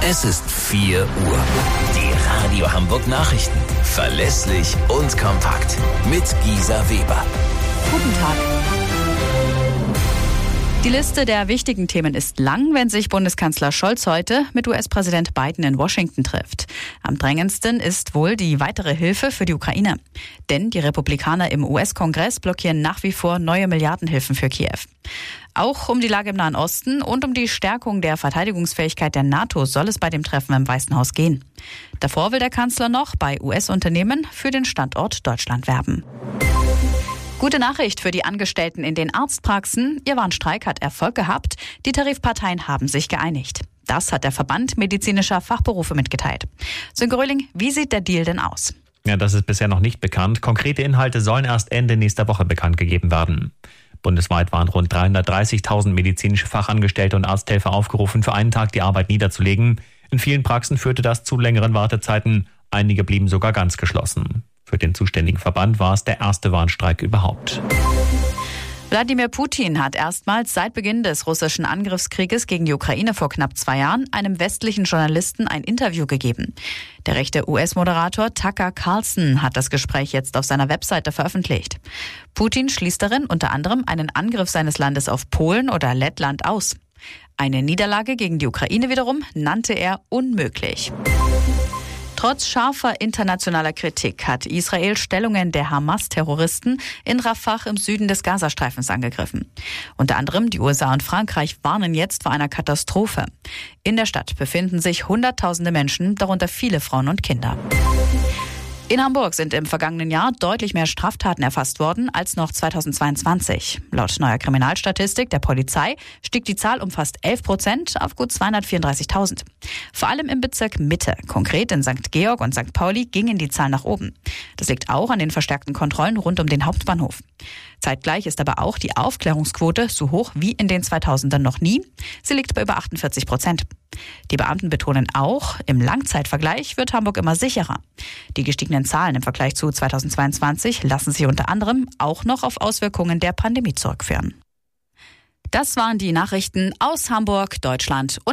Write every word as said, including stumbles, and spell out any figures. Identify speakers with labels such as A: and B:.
A: Es ist vier Uhr. Die Radio Hamburg Nachrichten. Verlässlich und kompakt. Mit Gisa Weber.
B: Guten Tag. Die Liste der wichtigen Themen ist lang, wenn sich Bundeskanzler Scholz heute mit U S-Präsident Biden in Washington trifft. Am drängendsten ist wohl die weitere Hilfe für die Ukraine. Denn die Republikaner im U S-Kongress blockieren nach wie vor neue Milliardenhilfen für Kiew. Auch um die Lage im Nahen Osten und um die Stärkung der Verteidigungsfähigkeit der NATO soll es bei dem Treffen im Weißen Haus gehen. Davor will der Kanzler noch bei U S-Unternehmen für den Standort Deutschland werben. Gute Nachricht für die Angestellten in den Arztpraxen. Ihr Warnstreik hat Erfolg gehabt. Die Tarifparteien haben sich geeinigt. Das hat der Verband medizinischer Fachberufe mitgeteilt. Sönke Röhling, wie sieht der Deal denn aus?
C: Ja, das ist bisher noch nicht bekannt. Konkrete Inhalte sollen erst Ende nächster Woche bekannt gegeben werden. Bundesweit waren rund dreihundertdreißigtausend medizinische Fachangestellte und Arzthelfer aufgerufen, für einen Tag die Arbeit niederzulegen. In vielen Praxen führte das zu längeren Wartezeiten. Einige blieben sogar ganz geschlossen. Für den zuständigen Verband war es der erste Warnstreik überhaupt.
B: Wladimir Putin hat erstmals seit Beginn des russischen Angriffskrieges gegen die Ukraine vor knapp zwei Jahren einem westlichen Journalisten ein Interview gegeben. Der rechte U S-Moderator Tucker Carlson hat das Gespräch jetzt auf seiner Webseite veröffentlicht. Putin schließt darin unter anderem einen Angriff seines Landes auf Polen oder Lettland aus. Eine Niederlage gegen die Ukraine wiederum nannte er unmöglich. Trotz scharfer internationaler Kritik hat Israel Stellungen der Hamas-Terroristen in Rafah im Süden des Gazastreifens angegriffen. Unter anderem die U S A und Frankreich warnen jetzt vor einer Katastrophe. In der Stadt befinden sich Hunderttausende Menschen, darunter viele Frauen und Kinder. In Hamburg sind im vergangenen Jahr deutlich mehr Straftaten erfasst worden als noch zweitausendzweiundzwanzig. Laut neuer Kriminalstatistik der Polizei stieg die Zahl um fast elf Prozent auf gut zweihundertvierunddreißigtausend. Vor allem im Bezirk Mitte, konkret in Sankt Georg und Sankt Pauli, gingen die Zahlen nach oben. Das liegt auch an den verstärkten Kontrollen rund um den Hauptbahnhof. Zeitgleich ist aber auch die Aufklärungsquote so hoch wie in den zweitausendern noch nie. Sie liegt bei über achtundvierzig Prozent. Die Beamten betonen auch, im Langzeitvergleich wird Hamburg immer sicherer. Die gestiegenen Zahlen im Vergleich zu zweitausendzweiundzwanzig lassen sich unter anderem auch noch auf Auswirkungen der Pandemie zurückführen. Das waren die Nachrichten aus Hamburg, Deutschland und